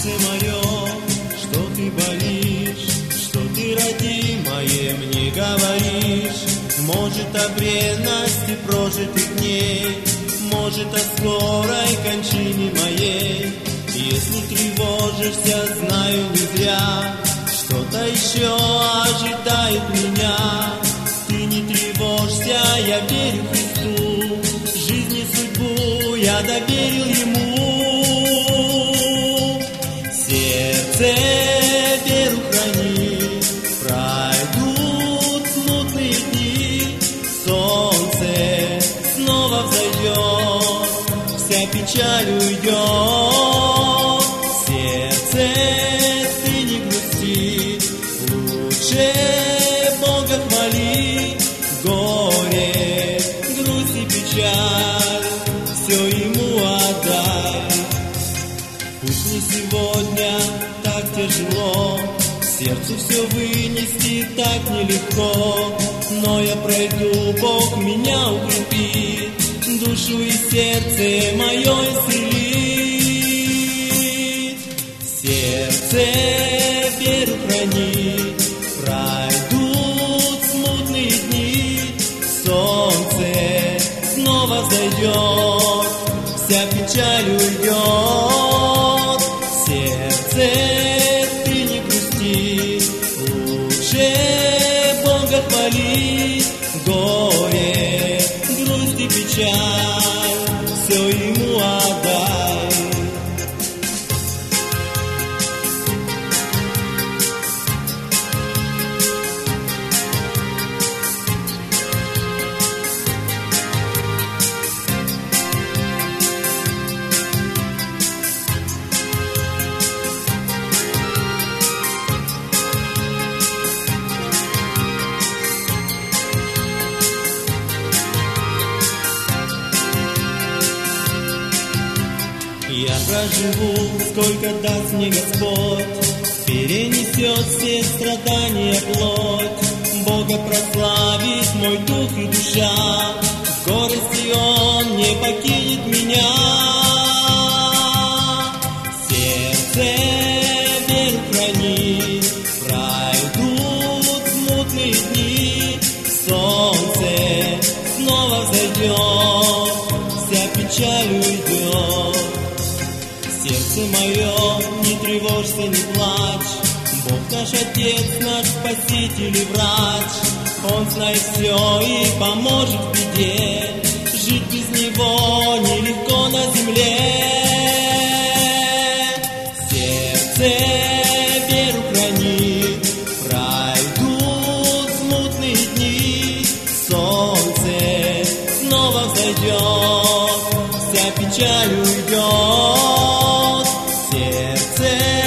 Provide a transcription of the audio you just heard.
Сердце мое, что ты болишь, что ты, родимое, мне говоришь? Может, о бренности прожитых дней, может, о скорой кончине моей. Если тревожишься, знаю, не зря, что-то еще ожидает меня. Ты не тревожься, я верю Христу, жизнь и судьбу я доверил Ему. Сердце веру храни, пройдут смутные дни, солнце снова взойдет, вся печаль уйдет. Сердце, ты не грусти, лучше Бога хвали. Горе, грусть и печаль, все Ему отдай. Пусть мне сегодня так тяжело, сердцу все вынести так нелегко, но я пройду, Бог меня укрепит, душу и сердце мое исцелит. Сердце веру храни, пройдут смутные дни, солнце снова взойдет, вся печаль уйдет. Сердце, ты не грусти, лучше Бога хвали. Горе, грусть и печаль, все Ему отдай. Я проживу, сколько даст мне Господь, перенесет все страдания плоть. Бога прославит мой дух и душа, в горести Он не покинет меня. Сердце веру храни, пройдут смутные дни, солнце снова взойдет, вся печаль уйдет. Сердце мое, не тревожься, не плачь, Бог наш Отец, наш Спаситель и врач. Он знает все и поможет в беде, жить без Него нелегко на земле. Сердце веру храни, пройдут смутные дни, солнце снова взойдет, вся печаль уйдет. Сердце